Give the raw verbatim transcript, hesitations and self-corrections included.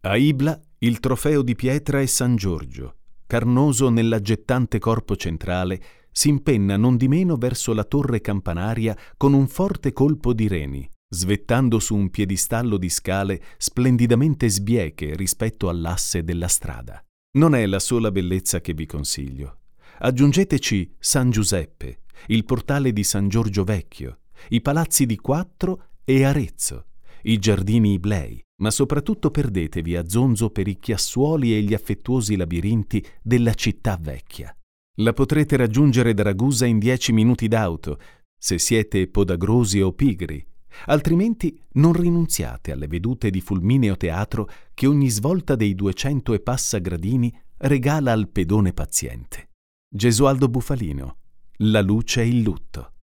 A Ibla il trofeo di pietra è San Giorgio, carnoso nell'aggettante corpo centrale, si impenna non di meno verso la torre campanaria con un forte colpo di reni, svettando su un piedistallo di scale splendidamente sbieche rispetto all'asse della strada. Non è la sola bellezza che vi consiglio. Aggiungeteci San Giuseppe, il portale di San Giorgio Vecchio, i palazzi di Quattro e Arezzo, i giardini iblei, ma soprattutto perdetevi a zonzo per i chiassuoli e gli affettuosi labirinti della città vecchia. La potrete raggiungere da Ragusa in dieci minuti d'auto, se siete podagrosi o pigri, altrimenti non rinunziate alle vedute di fulmineo teatro che ogni svolta dei duecento e passa gradini regala al pedone paziente. Gesualdo Bufalino, La luce e il lutto.